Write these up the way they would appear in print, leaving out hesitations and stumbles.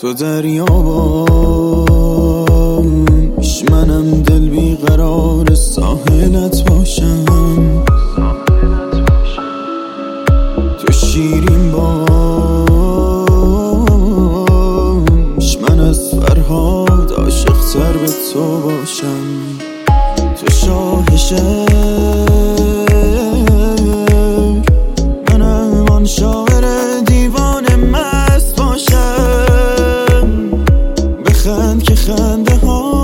تو دریاباش، منم دل بیقرار ساحلت باشم. تو شیرین باش، من از فرهاد عاشق تر به تو باشم. تو شاه شعر، منم آن شاعر دیوانه مست باشم. بخند که خنده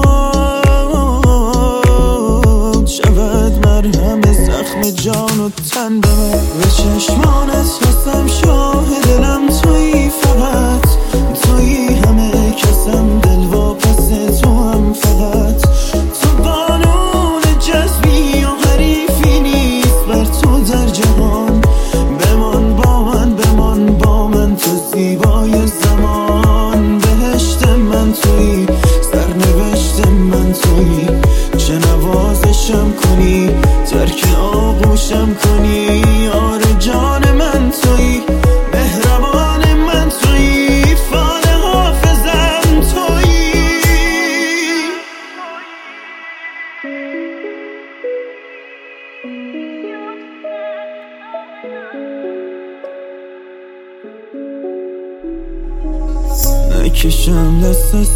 ها شود مرهم زخم جان و تن به من. به چشمانت هستم شاه دلم، تویی فقط تویی همه کسم، دل واپس تو هم فقط. تو قانون جذبی و حریفی نیست بر تو در جهان. بمان با من، بمان با من، تو زیبای زمان. بهشت من تویی، سرنوشت من تویی. چه نوازشم کنی، ترک آغوشم کنی. آره جان من تویی، مهربان من تویی، فال حافظم تویی. نکشم دست از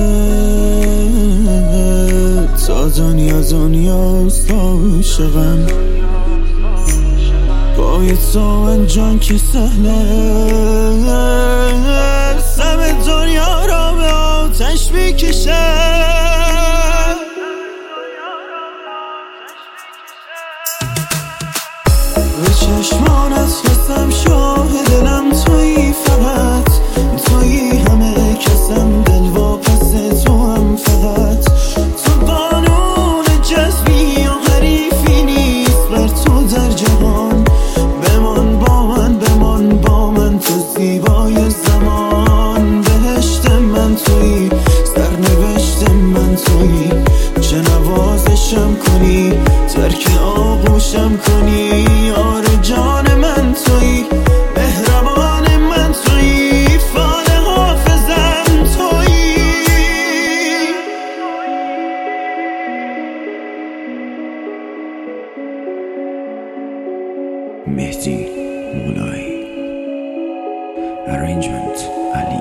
سرت تا دنیا دنیاست عاشقم. پای تو انجام که سهله، سم دنیا را به آتش میکشه. به چشمانت هستم شاه دلم، تویی فقط تویی همه کسم، دل واپس تو هم فقط. تو قانون جذبی و حریفی نیست بر تو در جهان. بمان با من، بمان با من، تو زیبای زمان. بهشت من تویی، سرنوشت من تویی. چه نوازشم کنی، ترک آغوشم کنی. آره جان من تویی، مهربان من تویی، فال حافظم تویی. مهدی مولایی. Arrangement علی.